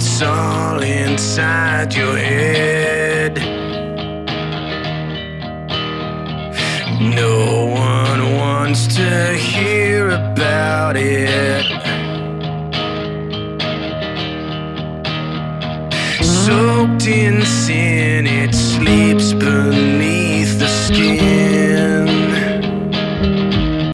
it's all inside your head. No one wants to hear about it. Soaked in sin, it sleeps beneath